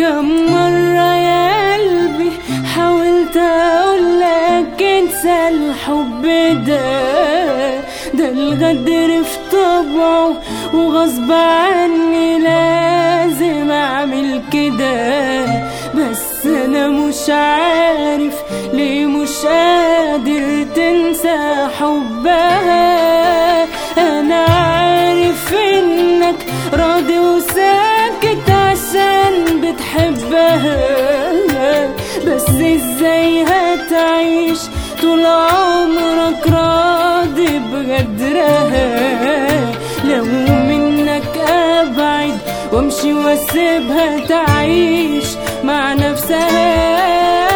كم مرة يا قلبي حاولت اقولك انسى الحب ده الغدر في طبعه وغصب عني لازم اعمل كده. بس انا مش عارف ليه مش قادر تنسى حبها. انا عارف انك راضي وساكت عشان بتحبها، بس ازاي هتعيش طول عمرك راضي بغدرها؟ لو منك ابعد وامشي واسيبها تعيش مع نفسها.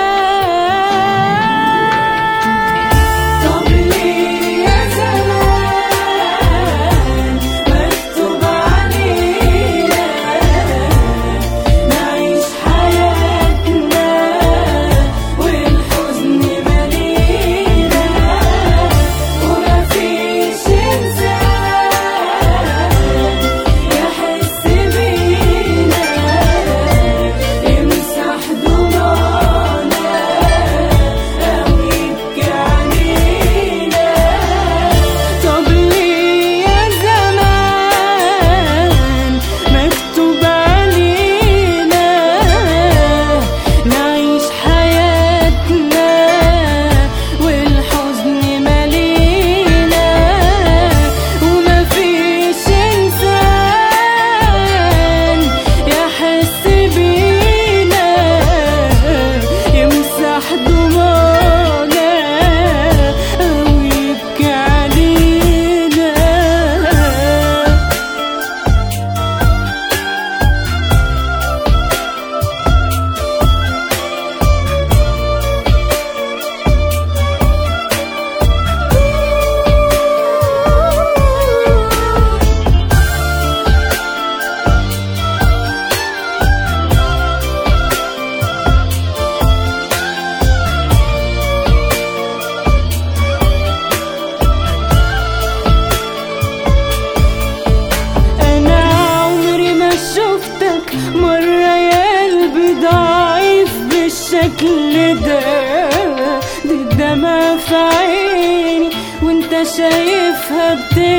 مرة يا قلبي ضعيف بالشكل ده، دي الدمع في عيني وانت شايفها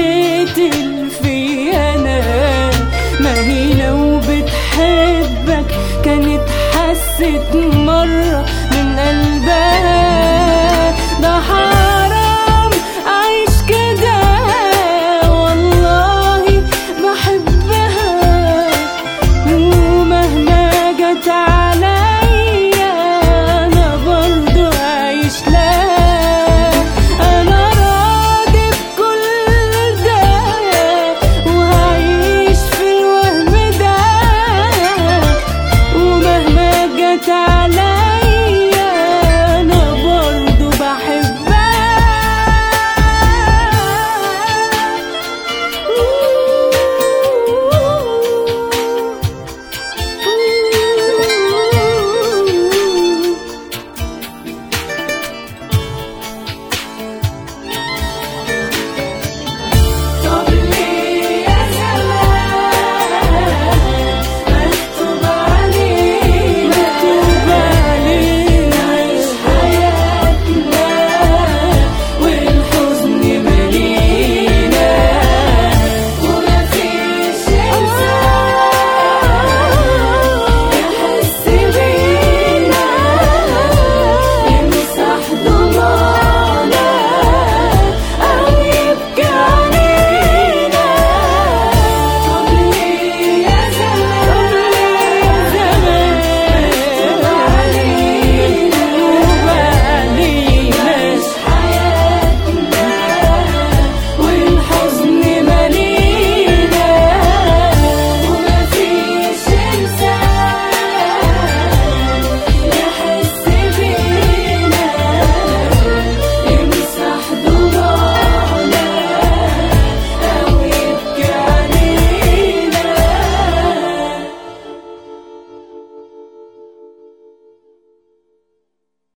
بتقتل فيا انا. ما هي لو بتحبك كانت حست مرة من قلبها. ده